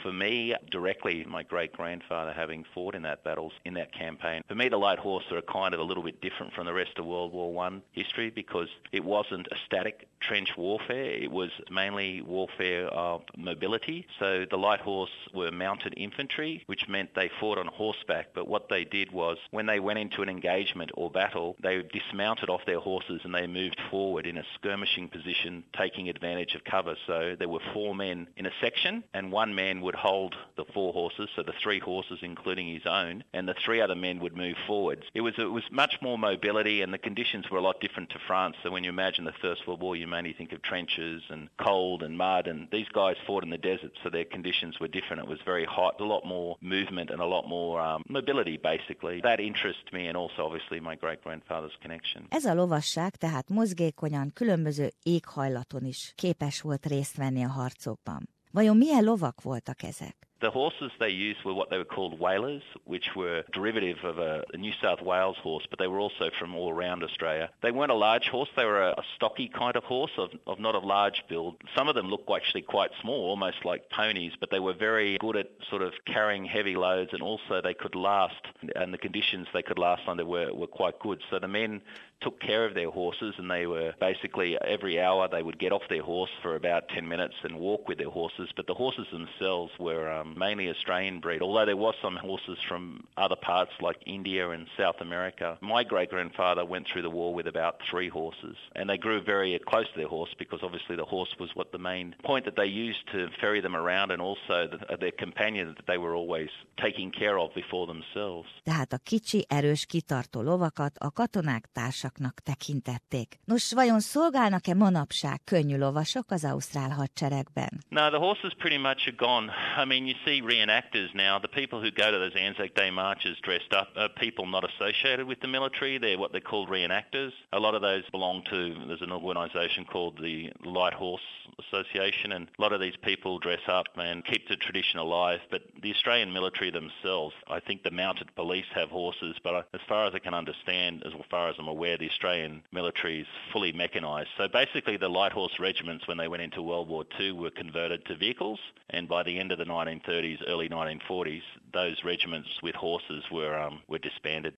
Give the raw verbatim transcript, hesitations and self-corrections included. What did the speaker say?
For me, directly, my great-grandfather having fought in that battles, in that campaign, for me the light horse are kind of a little bit different from the rest of World War One history because it wasn't a static trench warfare. It was mainly warfare of mobility. So the light horse were mounted infantry, which meant they fought on horseback. But what they did was when they went into an engagement or battle, they dismounted off their horses and they moved forward in a skirmishing position, taking advantage of cover. So there were four men in a section and one man would hold the four horses, so the three horses including his own, and the three other men would move forwards. It was, it was much more mobility and the conditions were a lot different to France. So when you imagine the First World War, you mainly think of trenches and cold and mud, and these guys fought in the desert, so their conditions were different. It was very hot, a lot more movement and a lot more um, mobility, basically. That interested me, and also obviously my great-grandfather's connection. Ez a lovasság tehát mozgékonyan, különböző éghajlaton is képes volt részt venni a harcokban. Vajon milyen lovak voltak ezek? The horses they used were what they were called whalers, which were derivative of a, a New South Wales horse, but they were also from all around Australia. They weren't a large horse. They were a, a stocky kind of horse of, of not a large build. Some of them looked actually quite small, almost like ponies, but they were very good at sort of carrying heavy loads, and also they could last, and the conditions they could last under were, were quite good. So the men took care of their horses, and they were basically every hour they would get off their horse for about ten minutes and walk with their horses, but the horses themselves were um, mainly Australian breed, although there was some horses from other parts like India and South America. My great-grandfather went through the war with about three horses, and they grew very close to their horse because obviously the horse was what the main point that they used to ferry them around, and also the, their companion that they were always taking care of before themselves. Tehát a kicsi, erős, kitartó lovakat a katonák társaknak tekintették. Nos, vajon szolgálnak-e manapság könnyű lovasok az ausztrál hadseregben? No, the horses pretty much are gone. I mean, you see reenactors now. The people who go to those Anzac Day marches dressed up are people not associated with the military. They're what they're called reenactors. A lot of those belong to, there's an organisation called the Light Horse Association, and a lot of these people dress up and keep the tradition alive. But the Australian military themselves, I think the mounted police have horses, but as far as I can understand, as far as I'm aware, the Australian military is fully mechanised. So basically the light horse regiments, when they went into World War Two, were converted to vehicles, and by the end of the nineteen thirties, early nineteen forties, those regiments with horses were um, were disbanded.